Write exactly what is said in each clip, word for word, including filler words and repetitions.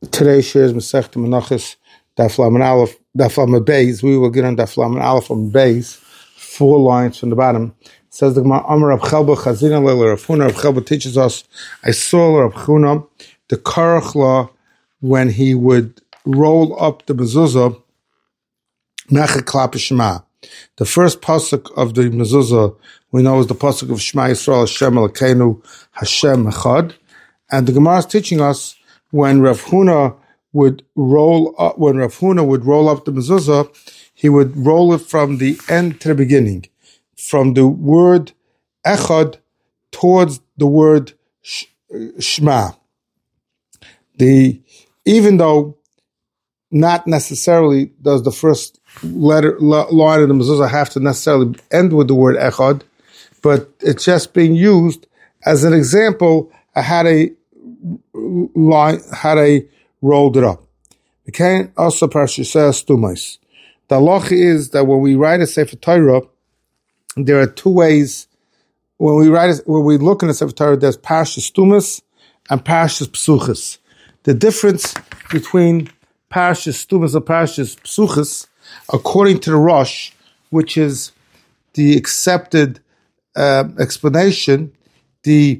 Today shares Masechta Menachos Daf Lamed Aleph, Daf Lamed Beis. We will get on Daf Lamed Aleph on Beis, four lines from the bottom. It says the Gemara Amar Rab Chelba Chazina Leila Rav Huna. Rab Chelba teaches us, I saw Rav Huna the Karach law when he would roll up the mezuzah Mechad Klap Shema. The first pasuk of the mezuzah we know is the pasuk of Shema Yisrael Hashem Elokeinu Hashem Echad, and the Gemara is teaching us when Rav Huna would roll up, when Rav Huna would roll up the mezuzah, he would roll it from the end to the beginning, from the word Echad towards the word Shema. The even though not necessarily does the first letter line of the mezuzah have to necessarily end with the word Echad, but it's just being used as an example of how they line, how they rolled it up. We can also parsha says stumais. The halacha is that when we write a Sefer Torah, there are two ways. When we write, a, when we look in a Sefer Torah, there's parsha stumas and parsha psuchas. The difference between parsha stumas and parsha psuchas, according to the Rosh, which is the accepted uh, explanation, the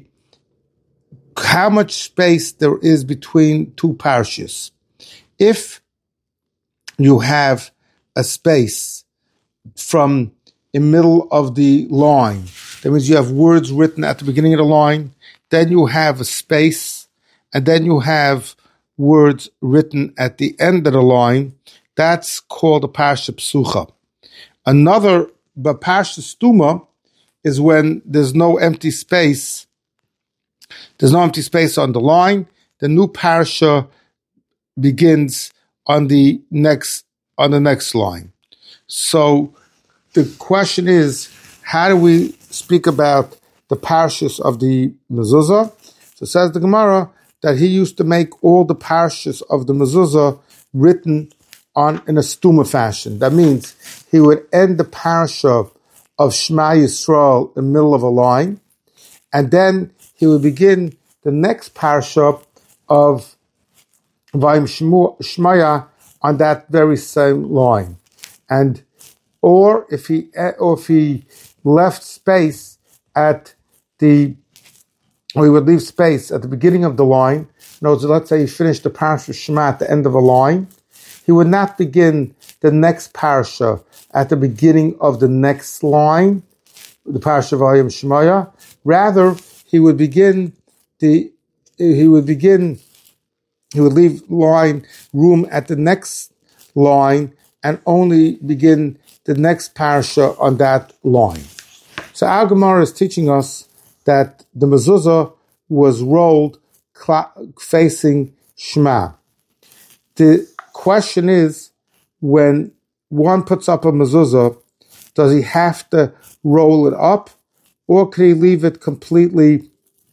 how much space there is between two parashas. If you have a space from the middle of the line, that means you have words written at the beginning of the line, then you have a space, and then you have words written at the end of the line. That's called a parasha psucha. Another, but parasha stuma is when there's no empty space. There's no empty space on the line. The new parasha begins on the next on the next line. So the question is, how do we speak about the parashas of the mezuzah? So it says the Gemara that he used to make all the parashas of the mezuzah written on in a stuma fashion. That means he would end the parasha of Shema Yisrael in the middle of a line, and then he would begin the next parasha of Vayim Shmaya on that very same line. And or if he or if he left space at the or he would leave space at the beginning of the line. In other words, let's say he finished the parasha of Shema at the end of a line, he would not begin the next parasha at the beginning of the next line, the parasha of Vayim Shmaya. Rather, he would begin the he would begin he would leave line room at the next line and only begin the next parasha on that line. So our Gemara is teaching us that the mezuzah was rolled facing Shema. The question is, when one puts up a mezuzah, does he have to roll it up, or could he leave it completely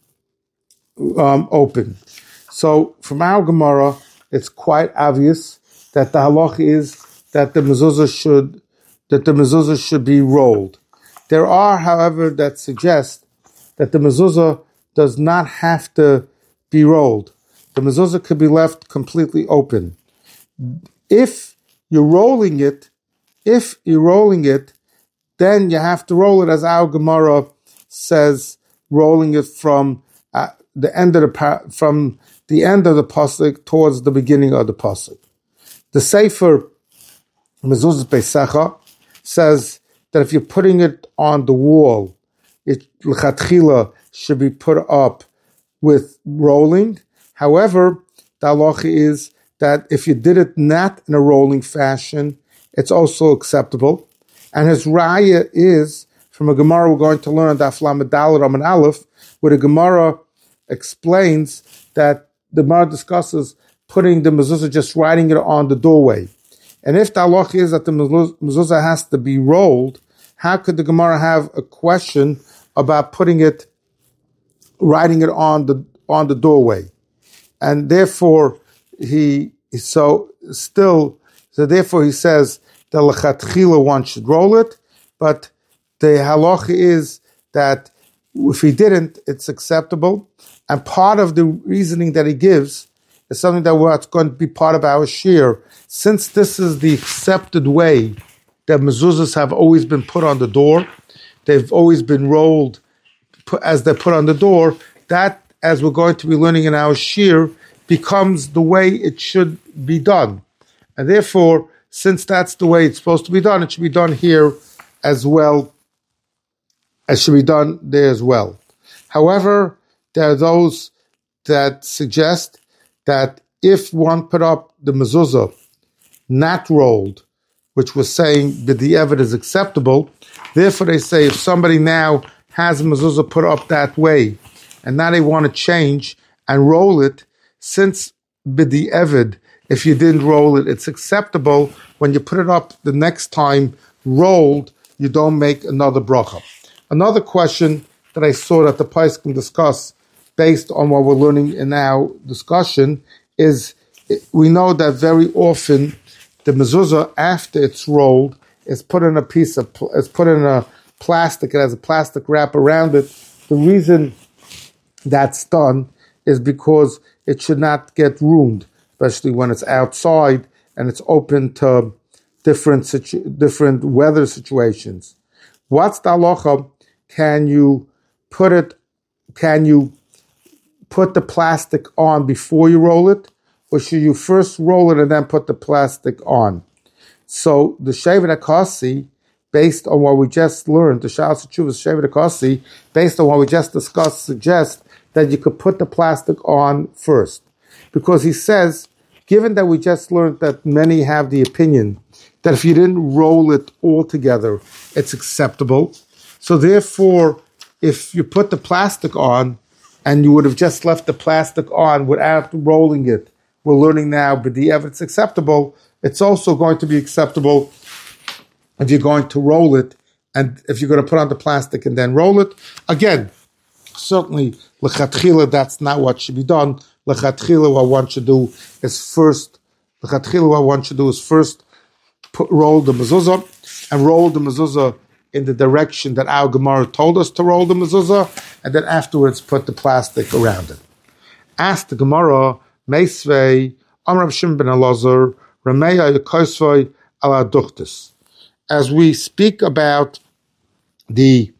um, open? So from our Gemara, it's quite obvious that the halach is that the mezuzah should that the mezuzah should be rolled. There are, however, that suggest that the mezuzah does not have to be rolled. The mezuzah could be left completely open. If you're rolling it, if you're rolling it, then you have to roll it, as our Gemara says, rolling it from uh, the end of the from the end of the pasuk towards the beginning of the pasuk. The Sefer Mezuzah Pesecha says that if you're putting it on the wall, it l'chatchila should be put up with rolling. However, the halacha is that if you did it not in a rolling fashion, it's also acceptable. And his raya is from a Gemara we're going to learn on Daf Lamed Daled Amud Aleph, where the Gemara explains that the Gemara discusses putting the mezuzah, just writing it on the doorway. And if the halacha is that the mezuzah has to be rolled, how could the Gemara have a question about putting it, writing it on the on the doorway? And therefore, he so still so therefore he says that l'chatchila one should roll it, but the halacha is that if he didn't, it's acceptable. And part of the reasoning that he gives is something that what's going to be part of our shir. Since this is the accepted way that mezuzahs have always been put on the door, they've always been rolled put, as they're put on the door, that, as we're going to be learning in our shir, becomes the way it should be done. And therefore, since that's the way it's supposed to be done, it should be done here as well as should be done there as well. However, there are those that suggest that if one put up the mezuzah not rolled, which was saying that the evidence is acceptable, therefore they say if somebody now has a mezuzah put up that way, and now they want to change and roll it, since b'di evid, if you didn't roll it, it's acceptable. When you put it up the next time rolled, you don't make another bracha. Another question that I saw that the Pais can discuss based on what we're learning in our discussion is we know that very often the mezuzah, after it's rolled, is put in a piece of, is put in a plastic, it has a plastic wrap around it. The reason that's done is because it should not get ruined, especially when it's outside and it's open to different situ- different weather situations. What's the halacha? Can you put it, can you put the plastic on before you roll it? Or should you first roll it and then put the plastic on? So the Shevet HaKasi, based on what we just learned, the Shalas Teshuvos Shevet HaKasi, based on what we just discussed, suggests that you could put the plastic on first. Because he says, given that we just learned that many have the opinion that if you didn't roll it all together, it's acceptable. So therefore, if you put the plastic on and you would have just left the plastic on without rolling it, we're learning now, but the evidence acceptable, it's also going to be acceptable if you're going to roll it, and if you're going to put on the plastic and then roll it. Again, certainly, l'chatchila, that's not what should be done. L'chatchila, what one should do is first, l'chatchila, what one should do is first put, roll the mezuzah, and roll the mezuzah in the direction that our Gemara told us to roll the mezuzah, and then afterwards put the plastic around it. Ask the Gemara, Meisvei, Amar Shimon ben Elazar, Rameya Yekosvei ala Duchtis. As we speak about the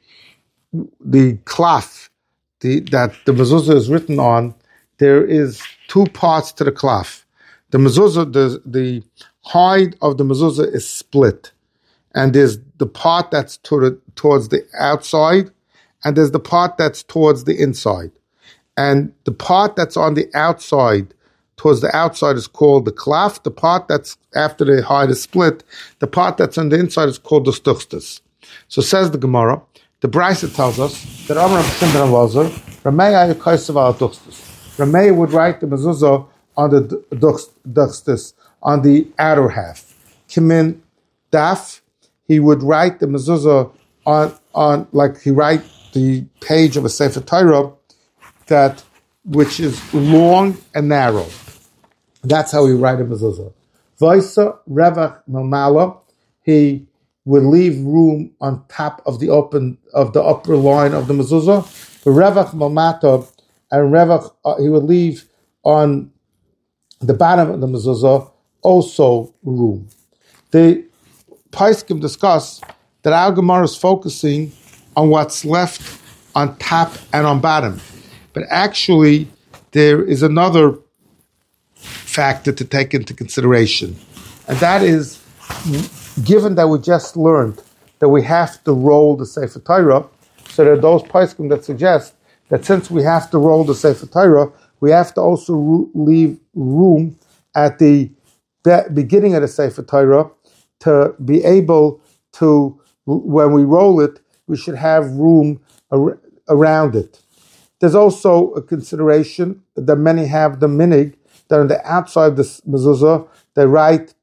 the klaf the, that the mezuzah is written on, there is two parts to the klaf. The mezuzah, the, the hide of the mezuzah is split, and there's the part that's to the, towards the outside, and there's the part that's towards the inside. And the part that's on the outside, towards the outside, is called the klaf. The part that's after the hide is split, the part that's on the inside is called the stuchstus. So says the Gemara, the Brisa tells us that Amar Shimon ben Elazar, Rameya Yekosvei ala Duchtis. Rameya would write the mezuzah on the duchstus, on the outer half. Kimin daf, he would write the mezuzah on, on like he write the page of a Sefer Torah, that which is long and narrow. That's how he write a mezuzah. Vaisa revach mamala, he would leave room on top of the open of the upper line of the mezuzah. The revach mamata, and revach uh, he would leave on the bottom of the mezuzah also room. The Paiskim discuss that our Gemara is focusing on what's left on top and on bottom. But actually, there is another factor to take into consideration. And that is, given that we just learned that we have to roll the Sefer Torah, so there are those poskim that suggest that since we have to roll the Sefer Torah, we have to also ro- leave room at the be- beginning of the Sefer Torah to be able to, when we roll it, we should have room ar- around it. There's also a consideration that many have the minig, that on the outside of the mezuzah, they write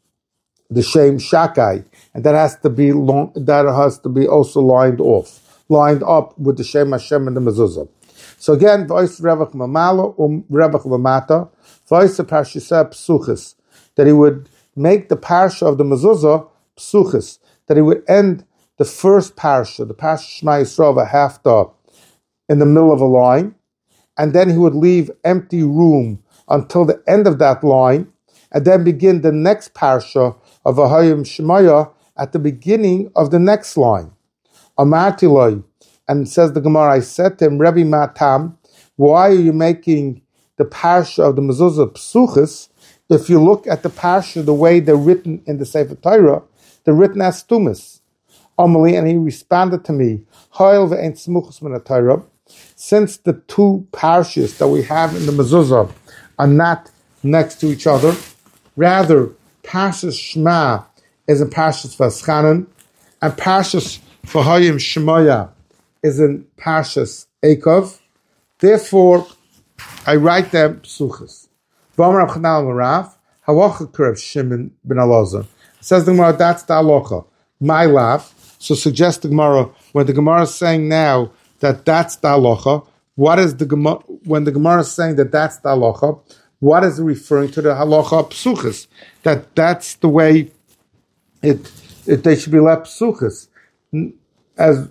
the Shem Shakai, and that has to be long, that has to be also lined off, lined up with the Shem Hashem and the mezuzah. So again, V'os Revach Mamala um Revach Lamata, V'os Parshisa Psuchis, that he would make the parsha of the mezuzah Psuchis, that he would end the first parsha, the parsha Shema Yisrael, half the in the middle of a line, and then he would leave empty room until the end of that line, and then begin the next parsha of Vahayim Shemaya at the beginning of the next line. Amartiloi, and says the Gemara, I said to him, Rebbe Matam, why are you making the parsha of the mezuzah psuchis? If you look at the parsha, the way they're written in the Sefer Torah, they're written as stumis. Amali, and he responded to me, Hoil ve'en smuchus min ha-Torah, since the two parshas that we have in the mezuzah are not next to each other, rather, Parshas Shema is in Parshas Vaschanan, and Parshas Vahayim Shemaya is in Parshas Eikov. Therefore, I write them psuchas. V'amar Rav Chananel Marav, Halacha K'Rav Shimon ben Elazar. Says the Gemara, that's the halacha. My lav. So suggest the Gemara, when the Gemara is saying now that that's the halacha, what is the Gemara, when the Gemara is saying that that's the halacha, what is it referring to? The halacha psuchas, that that's the way it, it they should be left psuchas. As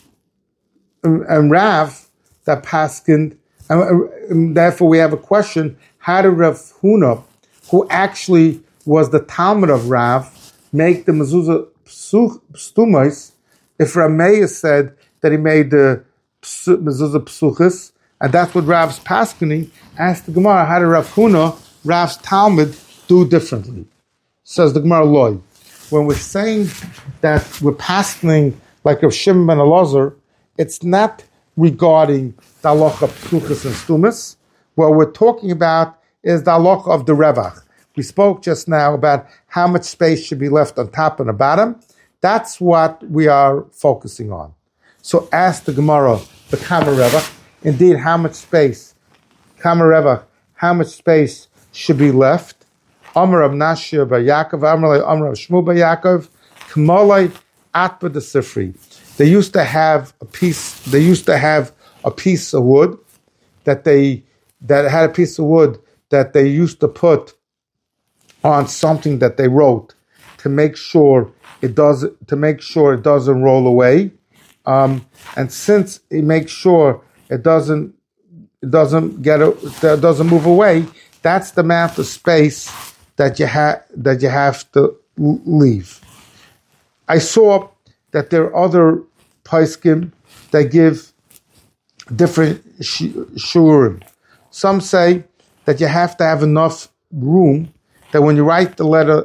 and Rav that paskined, and, and therefore we have a question: how did Rav Huna, who actually was the Talmud of Rav, make the mezuzah stumais? If Rameya said that he made the mezuzah psuchas, and that's what Rav's paskening, asked the Gemara, how did Rav Huna, Rav's Talmud, do differently? Says the Gemara Loi. When we're saying that we're paskening like Rav Shimon ben Elazar, it's not regarding the halacha psuchas and stumas. What we're talking about is the halacha of the revach. We spoke just now about how much space should be left on top and the bottom. That's what we are focusing on. So ask the Gemara, the Kama Revach, indeed, how much space, Kama Revach, how much space should be left? Amar of Nashir by Yaakov, Amar of Amar of Shmuel by Yaakov, Kamalai Atba the Sifri. They used to have a piece, they used to have a piece of wood that they, that had a piece of wood that they used to put on something that they wrote to make sure it does, to make sure it doesn't roll away. Um, and since it makes sure it doesn't, it doesn't get, it doesn't move away, that's the amount of space that you have, that you have to leave. I saw that there are other poskim that give different shurim. Some say that you have to have enough room that when you write the letter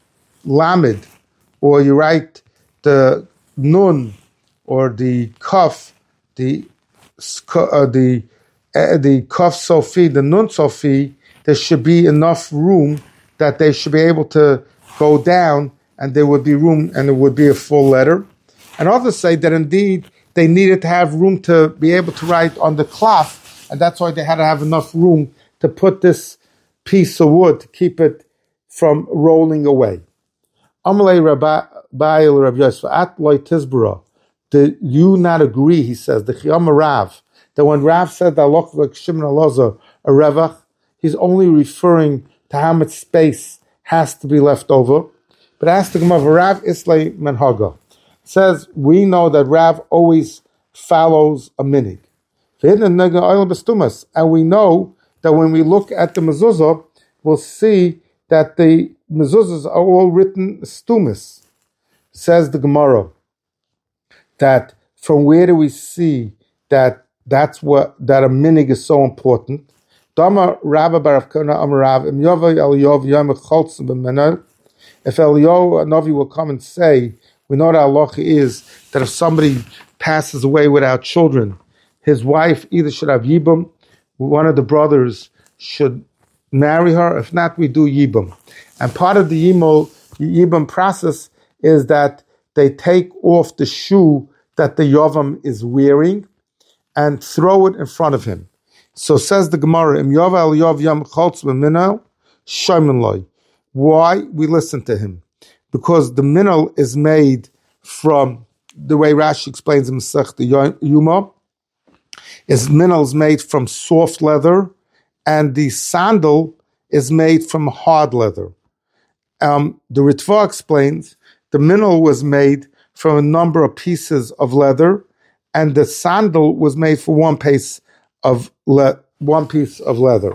lamed, or you write the nun, or the kaf, the uh, the uh, the kaf sofi, the nun sofi, there should be enough room that they should be able to go down, and there would be room, and it would be a full letter. And others say that indeed they needed to have room to be able to write on the cloth, and that's why they had to have enough room to put this piece of wood to keep it from rolling away. Amalei Rabbi Rabbi Yosef at loy tizbara. Do you not agree? He says the Chiyama Rav, that when Rav said that Alok like Shimon Elazar a revach, he's only referring to how much space has to be left over. But ask the Gemara, Rav Islay Menhaga says we know that Rav always follows a minig, and we know that when we look at the mezuzah, we'll see that the mezuzahs are all written stumis. Says the Gemara, that from where do we see that that's what that a minig is so important? Dama Rabba Barav Kana Amarav Im Yova Eliyav Yom Cholz B'Menel. If Eliyahu Navi will come and say, we know that halacha is that if somebody passes away without children, his wife either should have yibum, one of the brothers should marry her. If not, we do yibum. And part of the yibum, yibum process is that they take off the shoe that the Yovam is wearing and throw it in front of him. So says the Gemara, Im Yovel Yov Yom Cholz B'Minal Shayman Loi. Why we listen to him? Because the minal is made from the way Rashi explains in Masechta Yuma. Is minal is made from soft leather, and the sandal is made from hard leather. Um, the Ritva explains the minal was made from a number of pieces of leather, and the sandal was made for one piece of le- one piece of leather.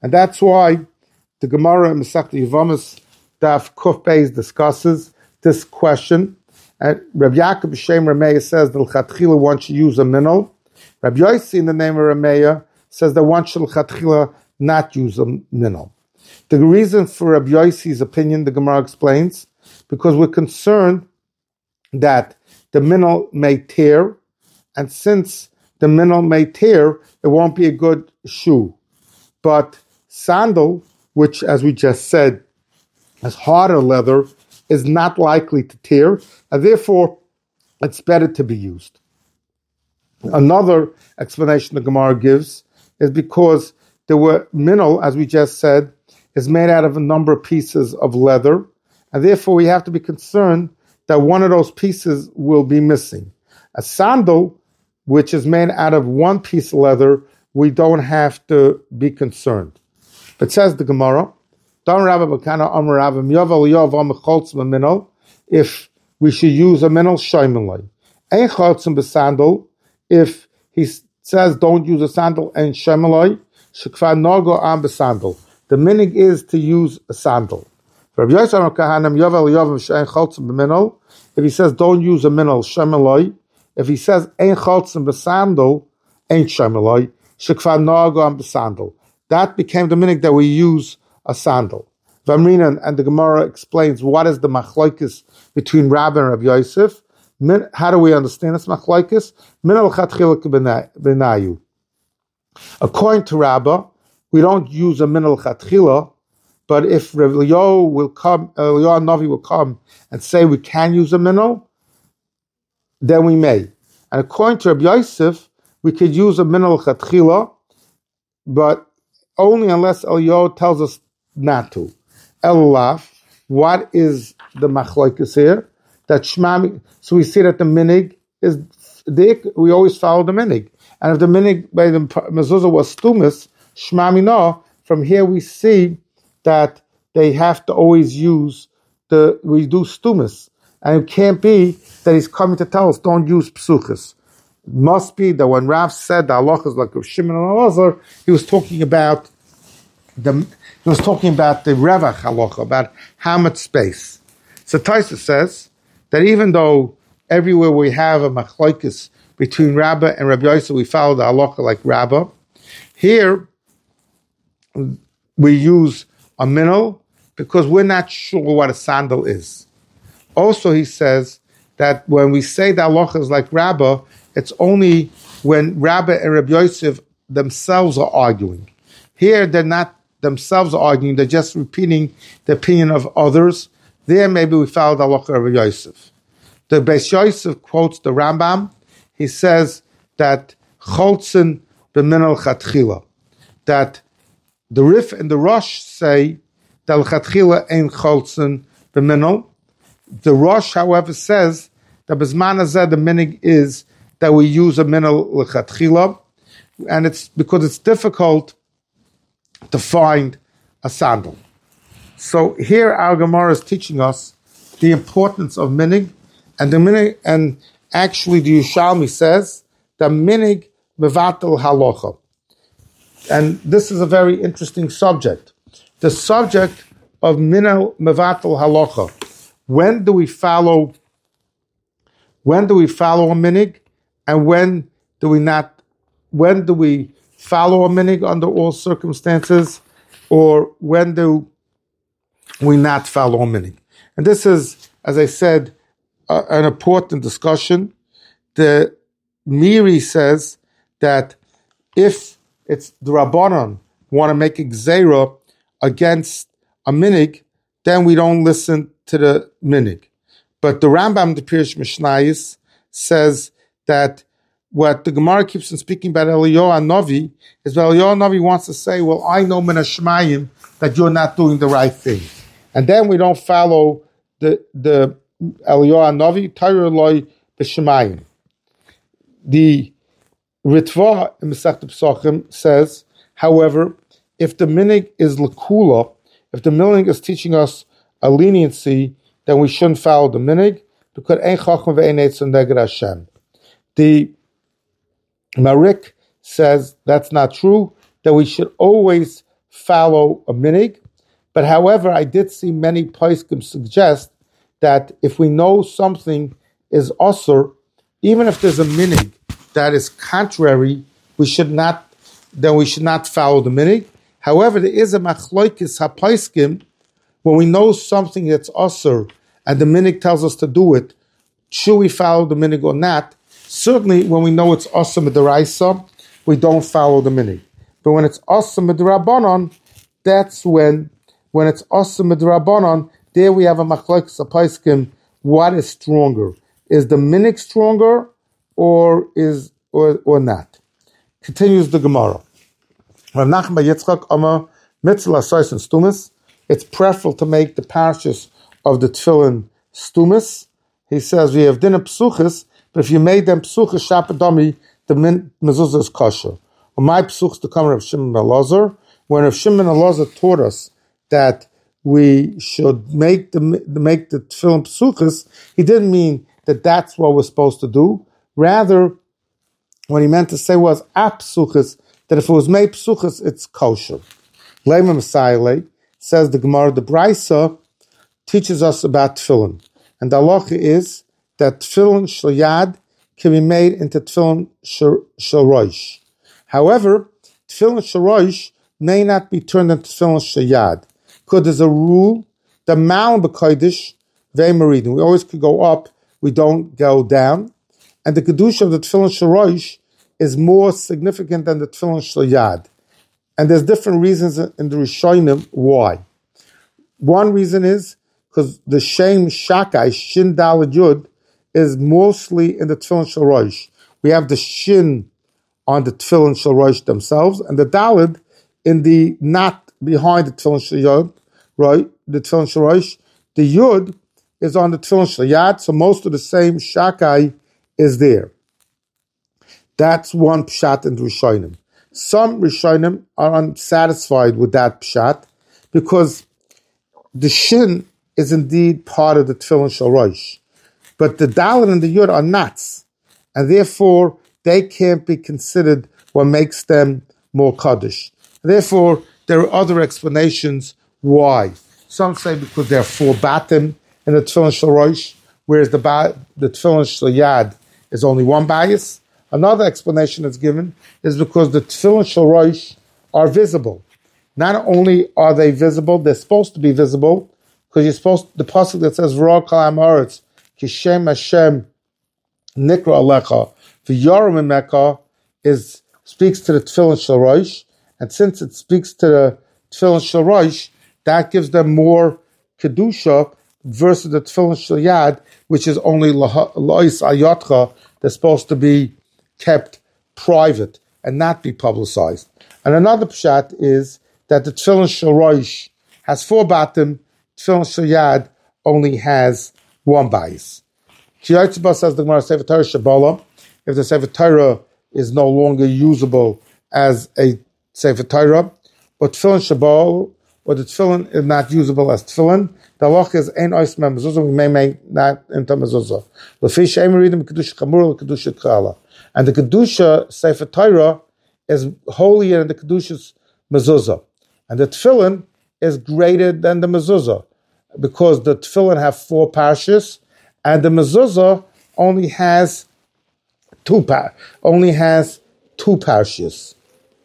And that's why the Gemara in Masechta Yevamos Daf Kuf Beis discusses this question. And Rabbi Yaakov B'Shem Rameya says that l'chatchila one should use a minol. Rabbi Yossi in the name of Rameya says that one should l'chatchila not use a minol. The reason for Rabbi Yossi's opinion, the Gemara explains, because we're concerned that the minol may tear, and since the minol may tear, it won't be a good shoe. But sandal, which, as we just said, has harder leather, is not likely to tear, and therefore it's better to be used. Another explanation the Gemara gives is because the word minol, as we just said, is made out of a number of pieces of leather, and therefore we have to be concerned that one of those pieces will be missing. A sandal, which is made out of one piece of leather, we don't have to be concerned. But says the Gemara, if we should use a minol shaymelay, ein chaltzim b'sandal. If he says don't use a sandal and shaymelay, shekvar nogo am b'sandal. The minig is to use a sandal. If he says don't use a minol shaymelay, if he says ein chaltzim b'sandal, ain't shaymelay, shekvar nogo am b'sandal. That became the minig that we use a sandal. Vamrina and the Gemara explains what is the machlokes between Rabbi and Rabbi Yosef. How do we understand this machlokes? Min al-chatchila b'nayu. According to Rabbi, we don't use a min al-chatchila, but if Rabbi Eliyahu will come, Eliyahu Navi will come and say we can use a minol, then we may. And according to Rabbi Yosef, we could use a min al-chatchila, but only unless Eliyahu tells us not to. Elulaf, what is the machlokes here? That shmami. So we see that the minig is the, we always follow the minig, and if the minig by the mezuzah was stumis, shmami no. From here we see that they have to always use the we do stumis, and it can't be that he's coming to tell us don't use psuchas. It must be that when Rav said the halacha is like Rav Shimon and Elazar, he was talking about the he was talking about the revach halacha, about how much space. So Taisa says that even though everywhere we have a machlokes between Rabba and Rabbi Yosef, we follow the halacha like Rabba. Here we use a minol because we're not sure what a sandal is. Also, he says that when we say the halacha is like Rabba, it's only when Rabba and Rabbi Yosef themselves are arguing. Here, they're not themselves arguing; they're just repeating the opinion of others. There, maybe we follow the halacha of Rabbi Yosef. The Beis Yosef quotes the Rambam. He says that cholzen b'minol chatchila, that the Rif and the Rosh say that l'chatchila ain't cholzen b'minol. The Rosh, however, says that b'zman hazeh the minig is that we use a minol l'chatchila, and it's because it's difficult to find a sandal. So here our Gemara is teaching us the importance of minig, and the minig, and actually the Yushalmi says the minig mevatel halacha, and this is a very interesting subject. The subject of minig mevatel halacha. When do we follow? When do we follow a minig, and when do we not? When do we follow a minig under all circumstances, or when do we not follow a minig? And this is, as I said, uh, an important discussion. The Miri says that if it's the Rabbanon want to make a gzeira against a minig, then we don't listen to the minig. But the Rambam, the Pirush Mishnayos, says that what the Gemara keeps on speaking about Eliyahu Navi is that Eliyahu Navi wants to say, well, I know min hashmayim that you're not doing the right thing. And then we don't follow the the Eliyahu Navi, Torah loy b'shemayim. The Ritva in Masechta Pesachim says, however, if the minig is lekula, if the minig is teaching us a leniency, then we shouldn't follow the minig, because ein chachma ve'ein etzon neged Hashem. The Marik says that's not true, that we should always follow a minig. But however, I did see many poskim suggest that if we know something is osur, even if there's a minig that is contrary, we should not, then we should not follow the minig. However, there is a machloikis haposkim when we know something that's osur and the minig tells us to do it. Should we follow the minig or not? Certainly, when we know it's osur midaraisa, we don't follow the minig. But when it's osur midarabanan, that's when, when it's osur midarabanan, there we have a machlokes haposkim. What is stronger? Is the minig stronger, or is or or not? Continues the Gemara. Rav Nachman bar Yitzchak Amar mitzvah asayis and stumis. It's preferable to make the parashas of the tefillin stumis. He says we have dinner psuchis, but if you made them psuchis shapadami, the mezuzah is kosher. Or my psuchis to come Rav Shimon ben Elazar. When Rav Shimon ben Elazar taught us that we should make the make the tefillin psuchis, he didn't mean that that's what we're supposed to do. Rather, what he meant to say was apsuchis, that if it was made psuchis, it's kosher. Lema Messiah says the Gemara, the Brisa teaches us about tefillin. And the halacha is that tefillin shel yad can be made into tefillin shel rosh. However, tefillin shel rosh may not be turned into tefillin shel yad. Because there's a rule, the mal b'kodesh ve'meridin. We always could go up, we don't go down. And the kedusha of the tefillin shel rosh is more significant than the tefillin shel yad. And there's different reasons in the Rishonim why. One reason is because the Shem Shakai, Shin Daled Yud, is mostly in the tefillin shel rosh. We have the Shin on the tefillin shel rosh themselves, and the Daled in the not behind the tefillin shel yod, right? The tefillin shel rosh. The Yud is on the tefillin shel yad, so most of the same Shakai is there. That's one pshat in the Rishonim. Some Rishonim are unsatisfied with that pshat because the Shin is indeed part of the tefillin shel rosh, but the Dalet and the Yud are not, and therefore they can't be considered what makes them more kaddish. Therefore, there are other explanations why. Some say because there are four batim in the tefillin shel rosh, whereas the ba- the tefillin shel yad is only one bias. Another explanation that's given is because the tefillin shel rosh are visible. Not only are they visible, they're supposed to be visible, because you're supposed to, the pasuk that says V'ro kol ha'aretz kishem Hashem nikra alecha v'yarim imeka is speaks to the tefillin shel rosh, and since it speaks to the tefillin shel rosh, that gives them more kedusha versus the tefillin shel yad, which is only lois ayotcha. They're supposed to be kept private and not be publicized. And another pshat is that the tefillin shel rosh has four batim, tefillin shel yad only has one bias. Kiyatzba says the Gemara Sefer Torah Shabbalah, if the Sefer Torah is no longer usable as a Sefer Torah, but tefillin Shabbalah, or the tefillin is not usable as tefillin, the halacha is ein ois me mezuzah, we may make not into mezuzah. L'fi she'em reading kedusha chamura kedusha kala, and the kedusha Sefer Torah is holier than the kedusha's mezuzah, and the tefillin is greater than the mezuzah because the tefillin have four parashas, and the mezuzah only has two par only has two parashas.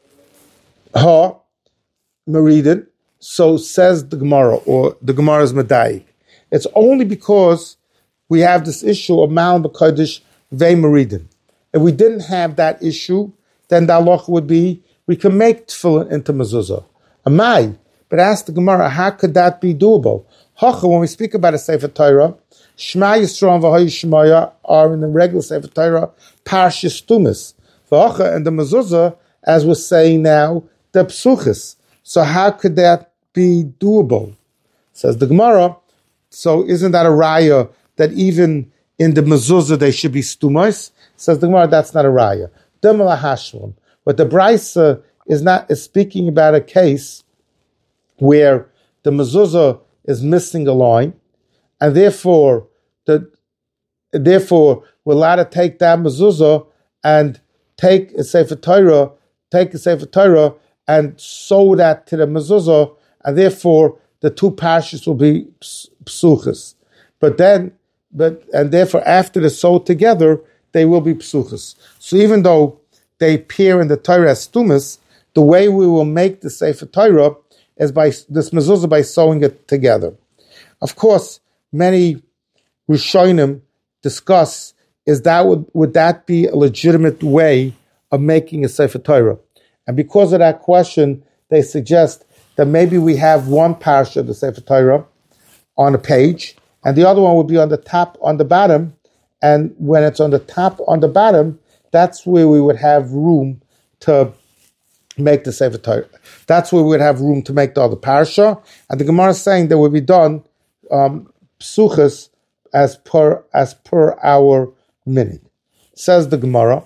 Ha meridin. So says the Gemara, or the Gemara's Medayik. It's only because we have this issue of Mal B'Kodesh Ve'Meridin. If we didn't have that issue, then the halacha would be, we can make tefillin into mezuzah. Amai, but ask the Gemara, how could that be doable? Hacha, when we speak about a Sefer Torah, Shema Yisrael and V'Hai Shemaya are in the regular Sefer Torah, Parshas Tumis. V'Hacha and the mezuzah, as we're saying now, the psuchis. So how could that be doable? Says the Gemara, so isn't that a raya that even in the mezuzah they should be stumos? Says the Gemara, that's not a raya. Demala hashlam. But the Brisa is not is speaking about a case where the mezuzah is missing a line, and therefore the therefore we're allowed to take that mezuzah and take a Sefer Torah, take a Sefer Torah and sew that to the mezuzah, and therefore the two parshas will be psuchas. But then, but and therefore after they're sewed together, they will be psuchas. So even though they appear in the Torah as stumas, the way we will make the Sefer Torah is by this mezuzah, by sewing it together. Of course, many Rishonim discuss, is that would, would that be a legitimate way of making a Sefer Torah? And because of that question, they suggest that maybe we have one parsha of the Sefer Torah on a page, and the other one would be on the top, on the bottom, and when it's on the top, on the bottom, that's where we would have room to make the Sefer Torah. That's where we would have room to make the other parsha, and the Gemara is saying that would be done um, psuchas as per as per our minute. Says the Gemara,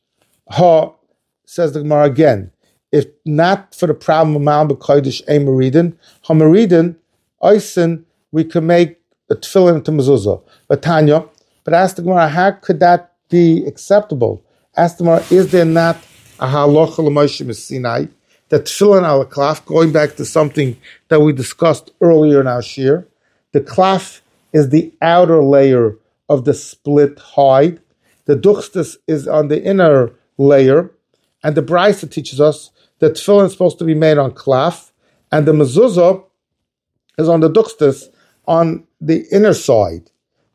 ha, says the Gemara again, if not for the problem of Ma'am B'Kodesh a Meridin, ha Meridin, Oisin, we can make a tefillin into mezuzah. But Tanya, but ask the Gemara, how could that be acceptable? Ask the Gemara, is there not a halacha l'Moshe Sinai, that tefillin al klaf, going back to something that we discussed earlier in our shir, the klaf is the outer layer of the split hide. The duchstis is on the inner layer, and the Brisa teaches us that tefillin is supposed to be made on klaf, and the mezuzah is on the duchstis on the inner side.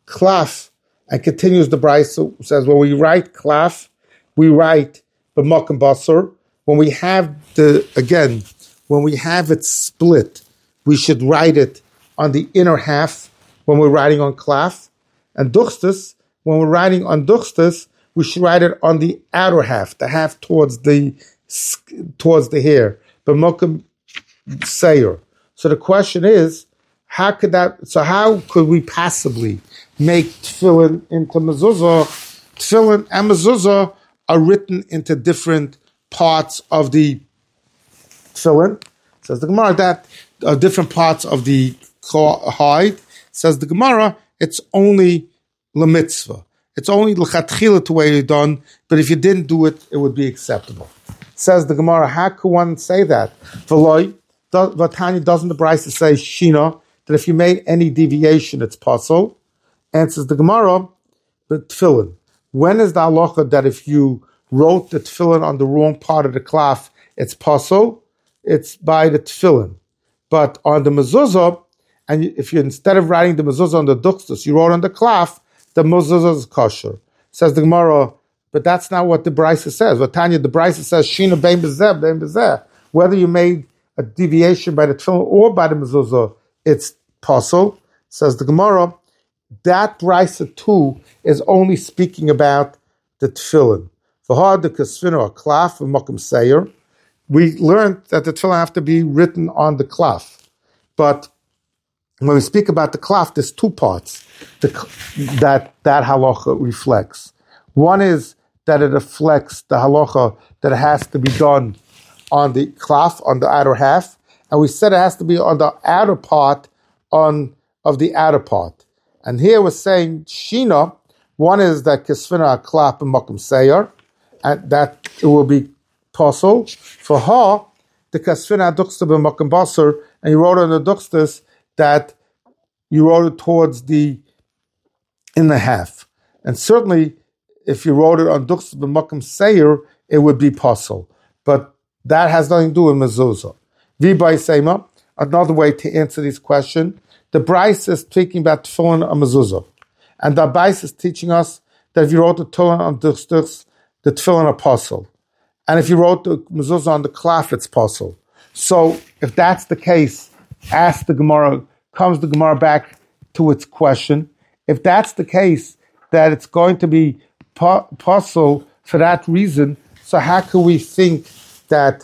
Klaf, and continues the Brisa, says when we write klaf, we write b'makom basar. When we have the again, when we have it split, we should write it on the inner half when we're writing on klaf, and duchstis, when we're writing on duchstis, we should write it on the outer half, the half towards the towards the hair, b'makom sayer. So the question is, how could that? So how could we possibly make tefillin into mezuzah? Tefillin and mezuzah are written into different parts of the tefillin. Says the Gemara that uh, different parts of the hide. Says the Gemara, it's only lemitzvah. It's only l'chatchila to way you're done, but if you didn't do it, it would be acceptable. Says the Gemara, how could one say that? V'loi, Vatanya, doesn't the Brisa say shina, that if you made any deviation, it's possible? Answers the Gemara, the tefillin. When is the halacha that if you wrote the tefillin on the wrong part of the klaf, it's possible? It's by the tefillin. But on the mezuzah, and if you instead of writing the mezuzah on the duchstis, you wrote on the klaf, the mezuzah is kosher. Says the Gemara, but that's not what the Brisa says. What Tanya, the Brisa says, shina bein bezeh, bein bezeh. Whether you made a deviation by the tefillin or by the mezuzah, it's possible. Says the Gemara, that Brisa too is only speaking about the tefillin. V'had the kasvina or klaf v'makom sayer. We learned that the tefillin have to be written on the klaf, but when we speak about the klaf, there's two parts the, that that halacha reflects. One is that it reflects the halacha that it has to be done on the klaf, on the outer half, and we said it has to be on the outer part on of the outer part. And here we're saying shina. One is that kisvina klaf and makom sayer, and that it will be possible. For her, the kasvina duchsta b'makom basar, and you wrote on the duchstas that you wrote it towards the in the half. And certainly, if you wrote it on duchstas b'makom sayer, it would be possible. But that has nothing to do with mezuzah. V'bay seima, another way to answer this question, the Brisa is speaking about tefillin and mezuzah. And the Brisa is teaching us that if you wrote the tefillin on duchstas, the tefillin are possible. And if you wrote the mezuzah on the klaf, it's possible. So if that's the case, ask the Gemara, comes the Gemara back to its question. If that's the case, that it's going to be po- possible for that reason, so how can we think that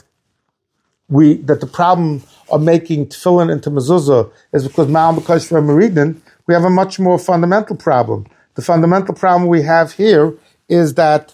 we that the problem of making tefillin into mezuzah is because Ma'am B'Kodesh Meridin? We have a much more fundamental problem. The fundamental problem we have here is that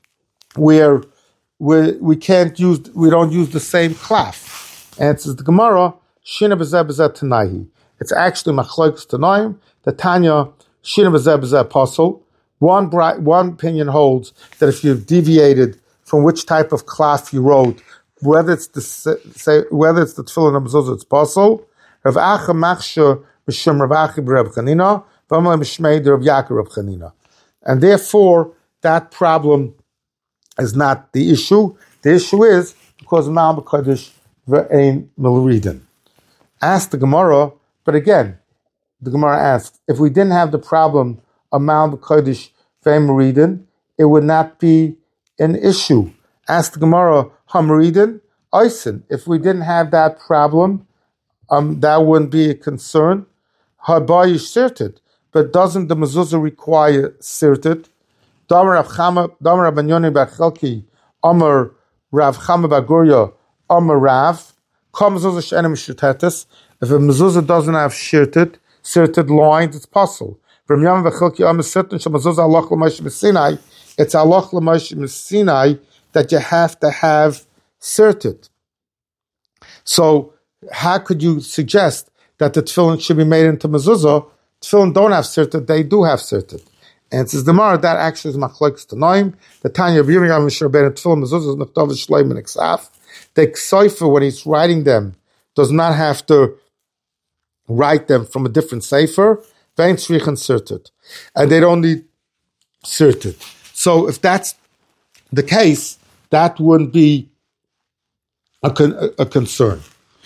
we're, we we can't use we don't use the same klaf. Answers the Gemara, shina b'zeh b'zeh tanahi. It's actually machlokes tanaim. The Tanya shina b'zeh b'zeh apostle. One one opinion holds that if you've deviated from which type of klaf you wrote, whether it's the say whether it's the tefillin or mezuzah, it's possible. Rav Acha machsher b'shem Rav Achi b'Reb Chanina, v'amalei b'shmei Rav Yaakov Reb Chanina, and therefore that problem is not the issue. The issue is because Mal b'Kodesh v'ein milridin. Ask the Gemara, but again, the Gemara asks, if we didn't have the problem of Mal b'Kodesh v'ein milridin, it would not be an issue. Ask the Gemara, Hamridin, Eisen. If we didn't have that problem, um, that wouldn't be a concern. Habayish sirtit, but doesn't the mezuzah require sirtit? Damar Rav Chama, Damar Rav Banyoni bar Chelki, Amar Rav Chama bar Gurya, Amar Rav. Kam mezuzah she'enem shirtetes. If a mezuzah doesn't have shirtit, sirtit lines, it's possible. From Yom v'Chelki Amar sirtin shemezuzah alach l'Moshe b'Sinai. It's alach l'Moshe b'Sinai that you have to have sirtit. So how could you suggest that the tefillin should be made into mezuzah? Tefillin don't have sirtit, they do have sirtit. And it says the Gemara, that actually is machlokes tanoim. The Tanya B'Yirmiyam Misharben tefillin mezuzah nechtav shleim and eksaf. The Kseifer, when he's writing them, does not have to write them from a different sefer. Vein tzrich and sirtit, and they don't need sirtit. So if that's the case, that wouldn't be a, con- a concern.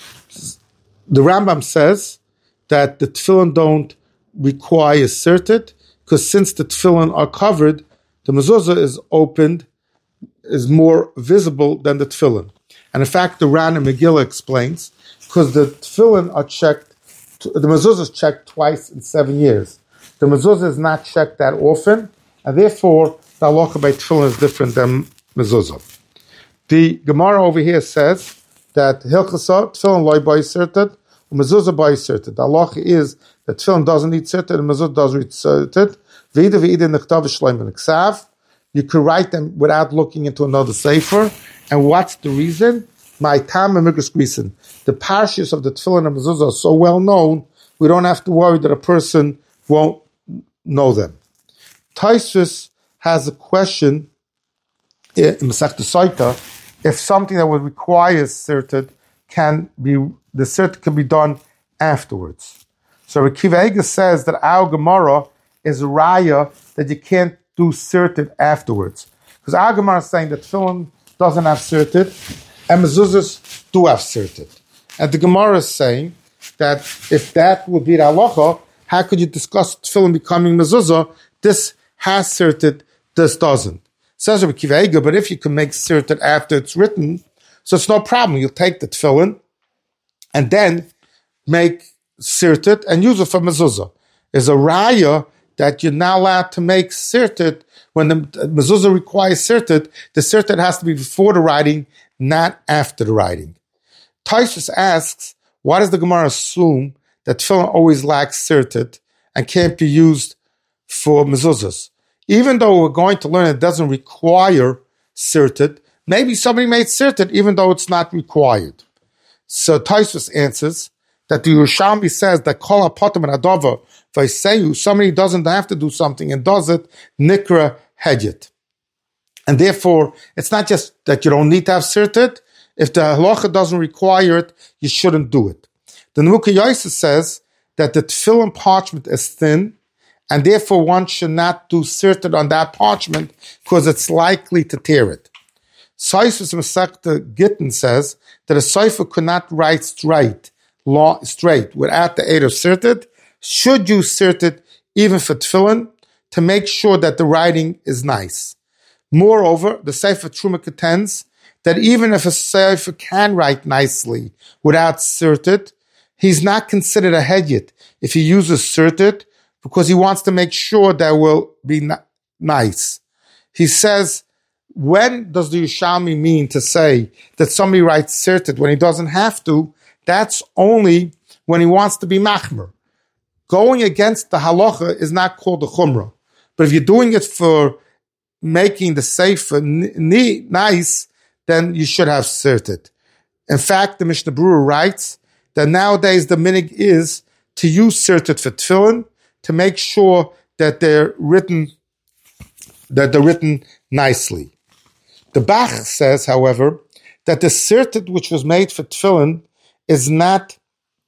The Rambam says that the tefillin don't require sirtit, because since the tefillin are covered, the mezuzah is opened, is more visible than the tefillin. And in fact, the Ran and Megillah explains, because the tefillin are checked, the mezuzah is checked twice in seven years. The mezuzah is not checked that often, and therefore the halacha by tefillin is different than mezuzah. The Gemara over here says that hilchasa tefillin loy by sirtit, mezuzah by sirtit. The halacha is that tefillin doesn't need sirtit and mezuzah does need sirtit. V'ida v'ida nechtav shleim and ksav. You could write them without looking into another sefer. And what's the reason? My tam and mikas. The parshas of the tefillin and mezuzah are so well known, we don't have to worry that a person won't know them. Taisus has a question in Masechta Soita, if something that would require sirtit can be, the sirtit can be done afterwards. So Rekiva Eiger says that our Gemara is a raya that you can't do sirtit afterwards. Because our Gemara is saying that tefillin doesn't have sirtit, and mezuzahs do have sirtit. And the Gemara is saying that if that would be the halacha, how could you discuss tefillin becoming mezuzah? This has sirtit, this doesn't. Says Rabbi Akiva Eiger, but if you can make sirtit after it's written, so it's no problem. You'll take the tefillin and then make sirtit and use it for mezuzah. There's a raya that you're not allowed to make sirtit when the mezuzah requires sirtit. The sirtit has to be before the writing, not after the writing. Taisus asks, why does the Gemara assume that tefillin always lacks sirtit and can't be used for mezuzahs? Even though we're going to learn it doesn't require sirtit, maybe somebody made sirtit even though it's not required. So Taisus answers that the Yerushalmi says that kol hapotem and adova v'yiseyu, somebody doesn't have to do something and does it, nikra hedget. And therefore, it's not just that you don't need to have sirtit. If the halacha doesn't require it, you shouldn't do it. The Nemuka Yosef says that the tefillin parchment is thin, and therefore one should not do sirtit on that parchment because it's likely to tear it. Saisus Masechta Gittin says that a sofer could not write straight, law, straight without the aid of sirtit, should use sirtit even for tefillin to make sure that the writing is nice. Moreover, the Sefer Truma contends that even if a sefer can write nicely without sirtit, he's not considered a hedyot if he uses sirtit, because he wants to make sure that will be n- nice. He says, when does the Yerushalmi mean to say that somebody writes sirtit when he doesn't have to? That's only when he wants to be machmer. Going against the halacha is not called a chumrah. But if you're doing it for making the sefer n- n- nice, then you should have sirtit. In fact, the Mishnah Berurah writes that nowadays the minig is to use sirtit for tefillin to make sure that they're written, that they're written nicely. The Bach says, however, that the sirtit which was made for tefillin is not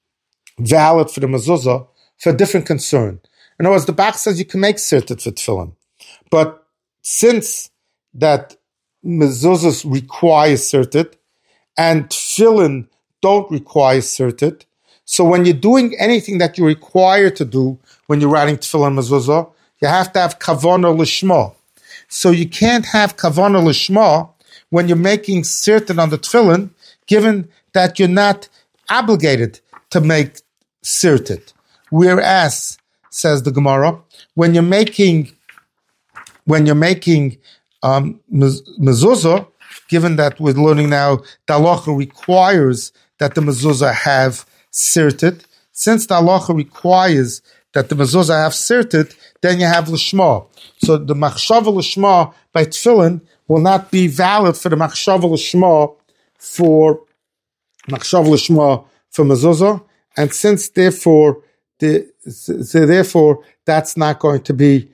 valid for the mezuzah for a different concern. In other words, the Bach says you can make sirtit for tefillin, but since that mezuzahs require sirtit and tefillin don't require sirtit, so when you're doing anything that you're required to do when you're writing tefillin mezuzah, you have to have kavanah lishma. So you can't have kavanah lishma when you're making sirtit on the tefillin, given that you're not obligated to make sirtit. Whereas, says the Gemara, when you're making when you're making um, mezuzah, given that we're learning now, the halacha requires that the mezuzah have sirtit. Since the halacha requires that the mezuzah have sirtit, then you have lishma. So the machshava lishma by tefillin will not be valid for the machshava lishma for machshava lishma for mezuzah, and since therefore the so therefore that's not going to be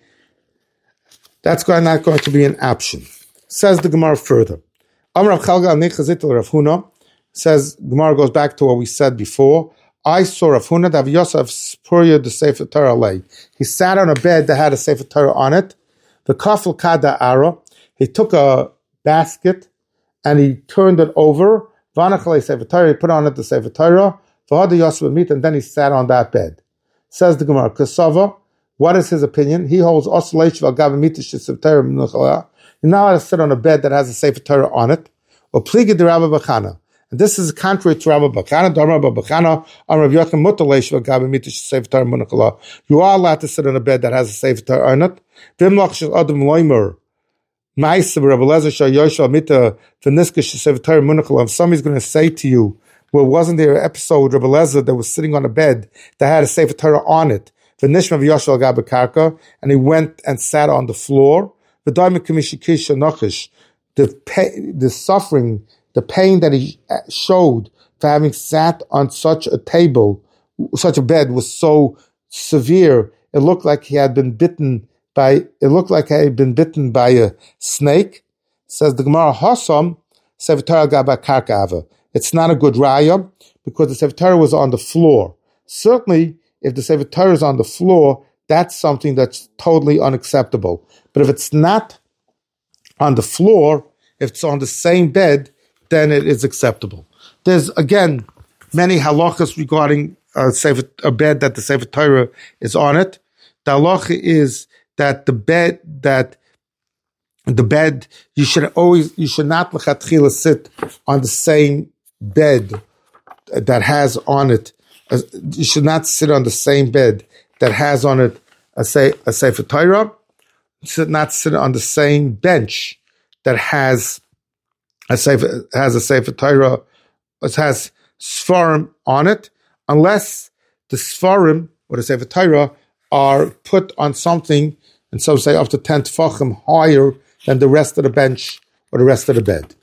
that's going not going to be an option. Says the Gemara further. Amar Chalga al Nechazit Rav Huna says, Gemara goes back to what we said before. I saw Rav Huna that Yosef Spuria the Sefer Torah lay. He sat on a bed that had a Sefer Torah on it. The kafel kada ara. He took a basket and he turned it over. Vanachalei Sefer Torah. He put on it the Sefer Torah. V'hada Yosef meet, and then he sat on that bed. Says the Gemara, Kasava. What is his opinion? He holds oscillation al gavamitish Sefer Torah minuchala. You're not allowed to sit on a bed that has a Sefer Torah on it. Or pliga de Rabba Bachana. And this is contrary to Rabba Bachana. Rabba Bachana, Rav Yochanan mutalesh v'gavamitish Sefer Torah minuchala. You are allowed to sit on a bed that has a Sefer Torah on it. V'imlach shel adam loimer. Ma'aseh Rabbi Lezer shal yoshal mita v'niskish Sefer Torah minuchala. If somebody's going to say to you, well, wasn't there an episode with Rabbi Lezer that was sitting on a bed that had a Sefer Torah on it? V'nishma v'yoshal gabe karka, and he went and sat on the floor. The pain, the suffering, the pain that he showed for having sat on such a table, such a bed, was so severe. It looked like he had been bitten by. It looked like he had been bitten by a snake. Says the Gemara, Hasam Sefer Torah gaba karka. It's not a good raya because the Sefer Torah was on the floor. Certainly, if the Sefer Torah is on the floor, that's something that's totally unacceptable. But if it's not on the floor, if it's on the same bed, then it is acceptable. There's, again, many halachas regarding a, sefer, a bed that the Sefer Torah is on it. The halacha is that the bed, that the bed, you should always, you should not lechatchila sit on the same bed that has on it, you should not sit on the same bed that has on it a, say, a Sefer Torah. Should not sit on the same bench that has a Sefer, has a Sefer Torah, it has Sfarim on it, unless the Sfarim or the Sefer Torah are put on something, and so say up to ten tefachim higher than the rest of the bench or the rest of the bed.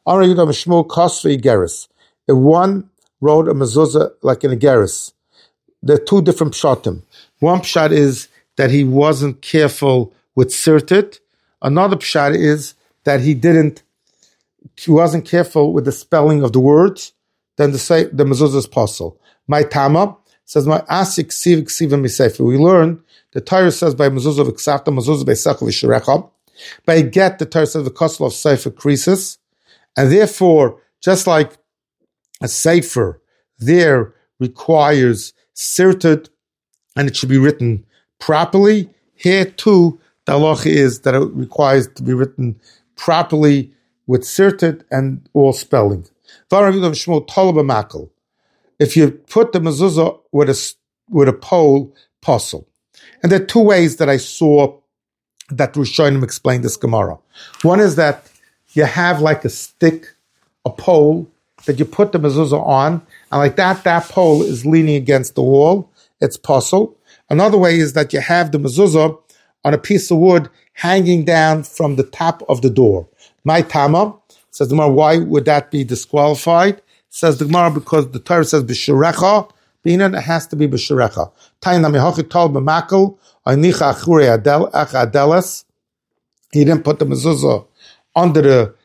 If one wrote a mezuzah like in a geras, there are two different pshatim. One pshat is that he wasn't careful with sirtit. Another pshat is that he didn't, he wasn't careful with the spelling of the words. Then the say the mezuzah is possible. My tama says my asik ksiv ksiv misefer. We learn the Torah says by mezuzah v'ksafta mezuzah b'sechel v'shirecha. By get the Torah says the kosel of sefer creases, and therefore just like a sefer there requires sirtit and it should be written properly. Here too, the halacha is that it requires to be written properly with sirtit and all spelling. If you put the mezuzah with a, with a pole, puzzle. And there are two ways that I saw that Rishonim explained this Gemara. One is that you have like a stick, a pole, that you put the mezuzah on, and like that, that pole is leaning against the wall. It's puzzle. Another way is that you have the mezuzah on a piece of wood hanging down from the top of the door. My tama, says the Gemara, why would that be disqualified? Says the Gemara, because the Torah says b'shirecha, b'inan, it has to be b'shirecha. Taina mehachi tal b'makel, aynicha achure adelas. He didn't put the mezuzah under the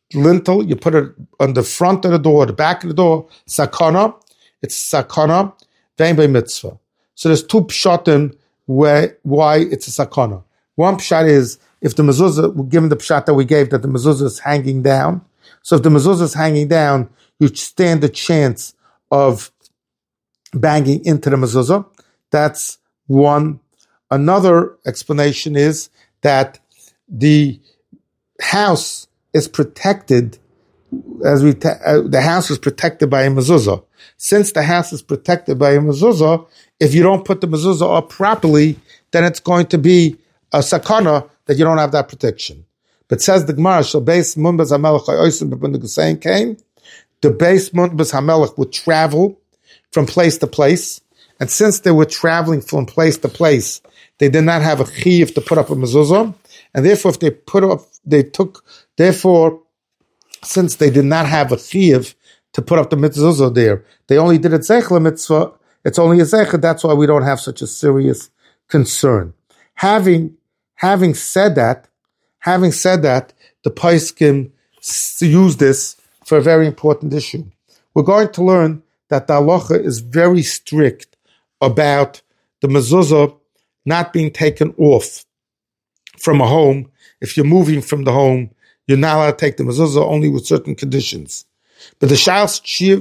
lintel, you put it on the front of the door, the back of the door, sakana, it's sakana, vein by mitzvah. So there's two pshatim where, why it's a sakana. One pshat is, if the mezuzah, given the pshat that we gave, that the mezuzah is hanging down, so if the mezuzah is hanging down, you stand a chance of banging into the mezuzah. That's one. Another explanation is that the house is protected, as we ta- uh, the house is protected by a mezuzah. Since the house is protected by a mezuzah, if you don't put the mezuzah up properly, then it's going to be a sakana that you don't have that protection. But says the Gemara, "Shal beis munbaz hamelech ha'osim b'ben the Gusain came." The beis munbaz hamelech would travel from place to place, and since they were traveling from place to place, they did not have a chiyuv to put up a mezuzah, and therefore, if they put up, they took. Therefore, since they did not have a chiyuv to put up the mezuzah there, they only did it zeichel mitzvah. It's only a zeichel. That's why we don't have such a serious concern. Having having said that. Having said that, the Paiskim use this for a very important issue. We're going to learn that the halacha is very strict about the mezuzah not being taken off from a home. If you're moving from the home, you're not allowed to take the mezuzah only with certain conditions. But the Shas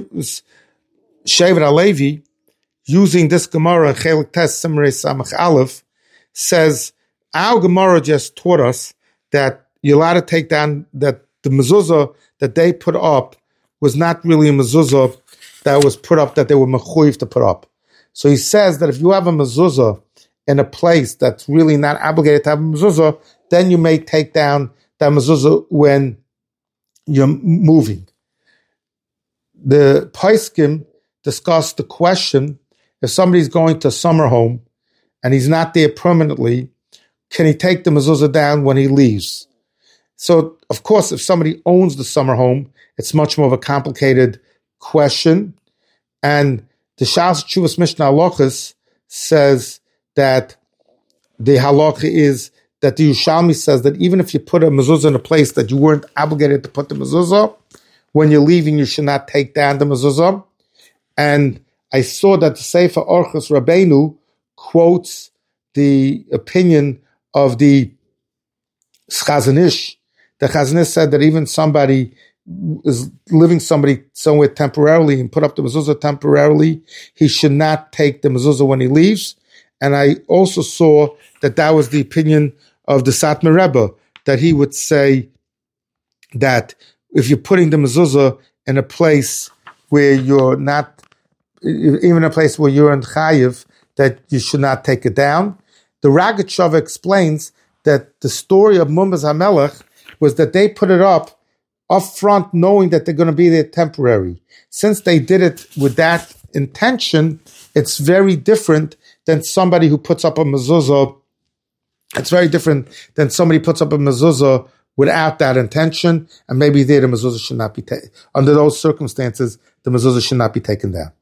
Shevet HaLevi, using this Gemara in Chelik Tes Simrei Samach Aleph, says our Gemara just taught us that you're allowed to take down, that the mezuzah that they put up was not really a mezuzah that was put up, that they were mechuyev to put up. So he says that if you have a mezuzah in a place that's really not obligated to have a mezuzah, then you may take down that mezuzah when you're moving. The Paiskim discussed the question, if somebody's going to a summer home and he's not there permanently, can he take the mezuzah down when he leaves? So, of course, if somebody owns the summer home, it's much more of a complicated question. And the Shas Chuvas Mishnah Halachos says that the halacha is that the Yerushalmi says that even if you put a mezuzah in a place that you weren't obligated to put the mezuzah, when you're leaving, you should not take down the mezuzah. And I saw that the Sefer Orchos Rabbeinu quotes the opinion of the Chazon Ish. The Chazon Ish said that even somebody is living somebody somewhere temporarily and put up the mezuzah temporarily, he should not take the mezuzah when he leaves. And I also saw that that was the opinion of the Satmar Rebbe, that he would say that if you're putting the mezuzah in a place where you're not, even a place where you're in chayiv, that you should not take it down. The Ragat Shava explains that the story of Munbaz HaMelech was that they put it up up front knowing that they're going to be there temporary. Since they did it with that intention, it's very different than somebody who puts up a mezuzah. It's very different than somebody puts up a mezuzah without that intention, and maybe there the mezuzah should not be taken. Under those circumstances, the mezuzah should not be taken down.